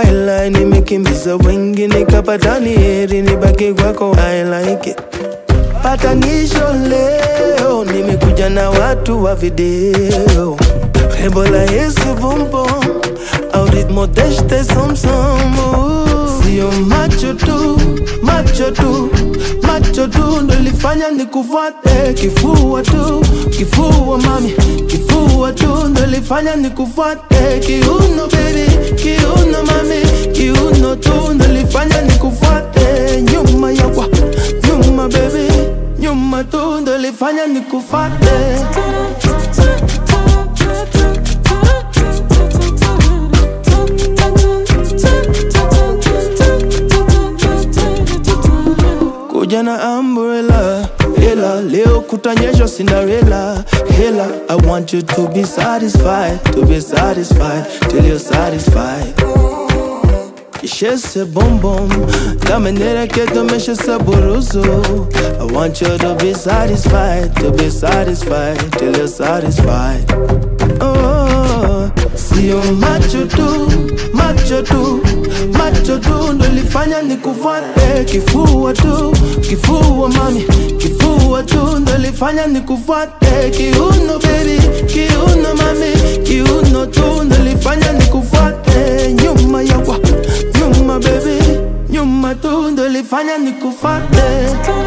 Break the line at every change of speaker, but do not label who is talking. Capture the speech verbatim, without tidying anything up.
Waila nimekimbiza wengi nikapata ni heri nibaki kwako. I like it. Patanisho leo nimekuja na watu wa video. Ebola Yesu bumbo au ritmo deshte somsomo. Sio macho tu, macho tu, macho tu ndo lifanya nikufuate. Kifua tu, kifua mami, kifua tu ndo lifanya nikufuate. Kiuno baby, kiuno mami, kiuno tu ndo lifanya nikufuate. Nyuma ya kwa, nyuma baby, nyuma tu ndo lifanya nikufuate. Jana umbrella, hela, leo kutanyesha Cinderella. Hela, I want you to be satisfied, to be satisfied, till you're satisfied. Kishese bom bom, kamenera keto meshe saburuzo. I want you to be satisfied, to be satisfied, till you're satisfied. Oh, sio macho tu, macho tu, macho tu ndo lifanya nikufuate. Kifua tu, kifua mami, kifua tu ndo lifanya nikufuate. Kiuno baby, kiuno mami, kiuno tu ndo lifanya nikufuate. Nyuma ya kwa, nyuma baby, nyuma tu ndo lifanya nikufuate.